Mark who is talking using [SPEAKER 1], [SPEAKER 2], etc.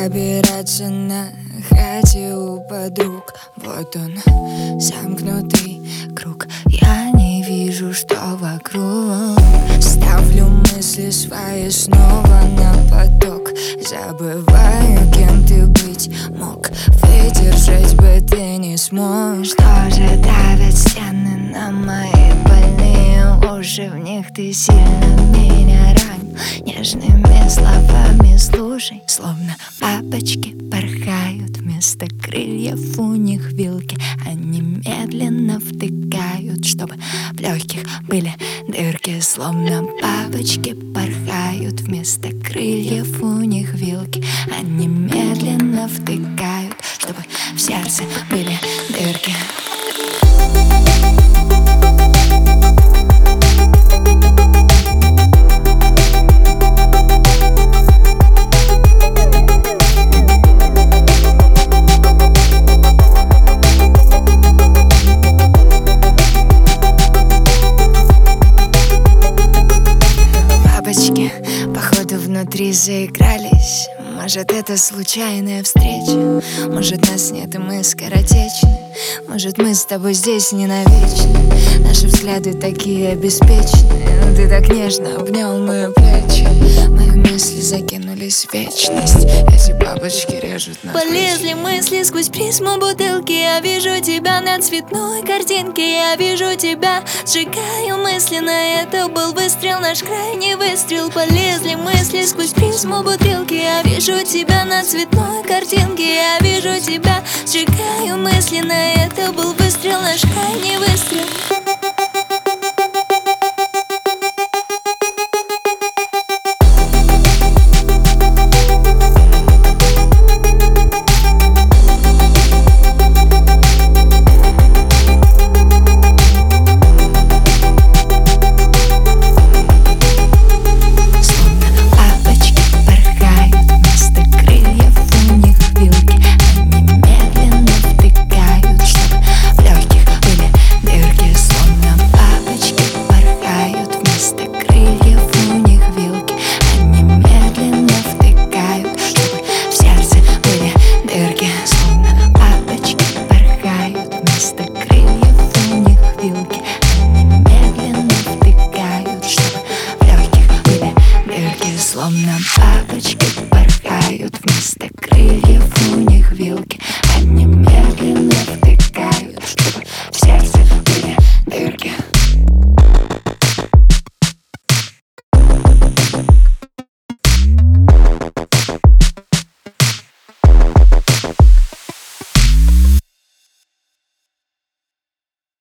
[SPEAKER 1] собираться на хате у подруг. Вот он, замкнутый круг. Я не вижу, что вокруг. Ставлю мысли свои снова на поток. Забываю, кем ты быть мог. Выдержать бы ты не смог. Что же давят стены на мои больные уши? В них ты сильно меня ранил нежными словами. Слушай, словно бабочки порхают. Вместо крыльев у них вилки. Они медленно втыкают, чтобы в легких были дырки. Словно бабочки порхают. Вместо крыльев у них вилки. Они медленно втыкают, чтобы в сердце были дырки. Бабочки, походу, внутри заигрались. Может, это случайная встреча. Может, нас нет и мы скоротечны. Может, мы с тобой здесь не навечно. Наши взгляды такие обеспеченные. Ты так нежно обнял мои плечи. Мои мысли закинулись в вечность. Эти бабочки режут на
[SPEAKER 2] Полезли мысли сквозь призму бутылки. Я вижу тебя на цветной картинке. Я вижу тебя, сжигаю мысленно. Это был выстрел, наш крайний выстрел. Полезли мысли сквозь призму бутылки. Я вижу тебя на цветной картинке. Я вижу тебя, сжигаю мысленно. Это был выстрел, наш крайний выстрел.